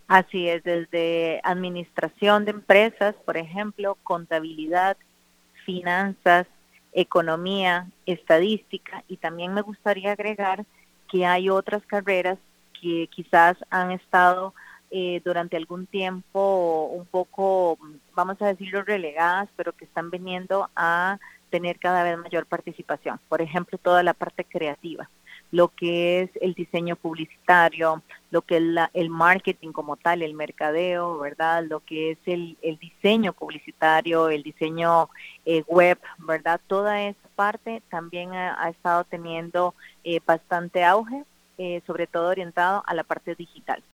Así es, desde administración de empresas, por ejemplo, contabilidad, finanzas, economía, estadística, y también me gustaría agregar que hay otras carreras que quizás han estado durante algún tiempo un poco, vamos a decirlo, relegadas, pero que están viniendo a tener cada vez mayor participación. Por ejemplo, toda la parte creativa, lo que es el diseño publicitario, lo que es el marketing como tal, el mercadeo, ¿verdad? Lo que es el diseño publicitario, el diseño web, ¿verdad? Toda esa parte también ha estado teniendo bastante auge, sobre todo orientado a la parte digital.